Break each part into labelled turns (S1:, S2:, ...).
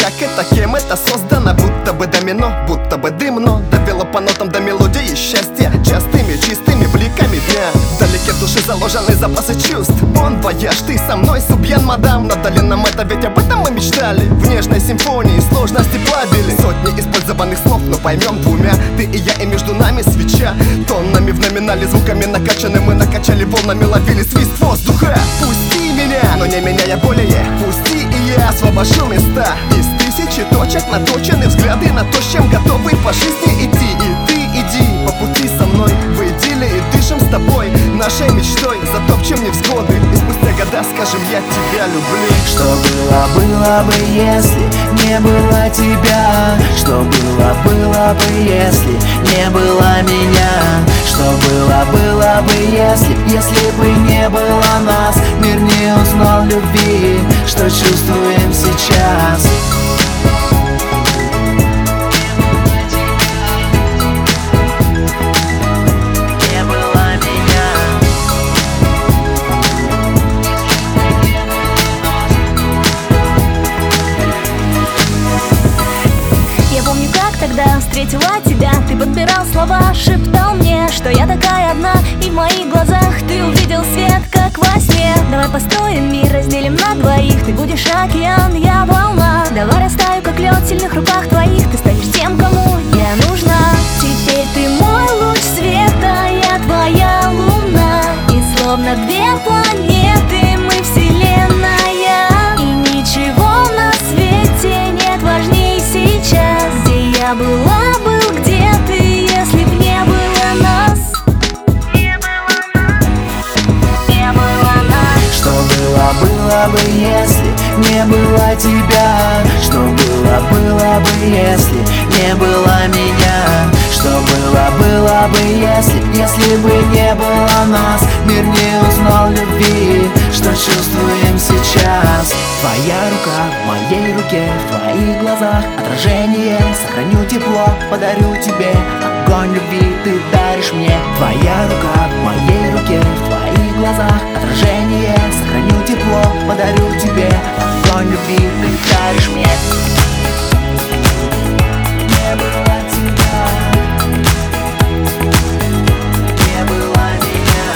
S1: как это, кем это создано. Будто бы домино, будто бы дымно довело по нотам до мелодии счастья, частыми, чистыми бликами дня. Вдалеке в душе заложены запасы чувств. Бон вояж, ты со мной, субьен, мадам. Но дали нам это, ведь об этом мы мечтали. В нежной симфонии сложности плавили. Сотни использованных слов, но поймем двумя. Ты и я, и между нами свеча. Тоннами в номинале, звуками накачаны. Мы накачали волнами, ловили свист воздуха. Пусти меня, но не меняя более. Пусти, и я освобожу места. Из тысячи точек наточены взгляды на то, с чем готовы по жизни идти. И ты иди по пути со мной. В идилле и дышим с тобой, нашей мечтой затопчем невзгоды. И спустя года скажем: я тебя люблю.
S2: Что было, было бы, если не было тебя? Что было, было бы, если не было меня? Что было, было бы, если бы не было нас? Мир не узнал любви, что чувствуем сейчас.
S3: Когда встретила тебя, ты подбирал слова, шептал мне, что я такая одна, и в моих глазах ты увидел свет, как во сне. Давай построим мир, разделим на двоих. Ты будешь океан, я волна. Давай растаю, как лед в сильных руках твоих. Ты станешь тем, кому я нужна. Теперь ты мой луч света, я твоя луна. И словно две планеты мы вселенная. И ничего на свете нет важней сейчас. Я была бы, где ты, если б не было нас? Не было нас.
S2: Что было, было бы, если не было тебя? Что было, было бы, если не было меня? Что было, было бы, если бы не было нас? Мир не узнал любви, что чувствуем сейчас. Твоя рука в моей руке, в твоих глазах отражение. Сохраню тепло, подарю тебе огонь любви, ты даришь мне. Твоя рука в моей руке, в твоих глазах отражение. Сохраню тепло, подарю тебе огонь любви, ты даришь мне. Не было тебя, не было меня.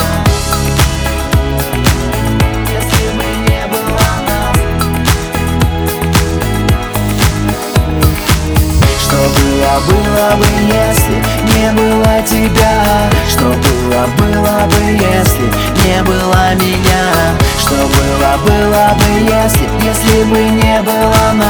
S2: Если бы не было нас. Что было, было бы, если не было тебя? Что было, было бы, если не было меня? Что было, было бы, если бы не было нас?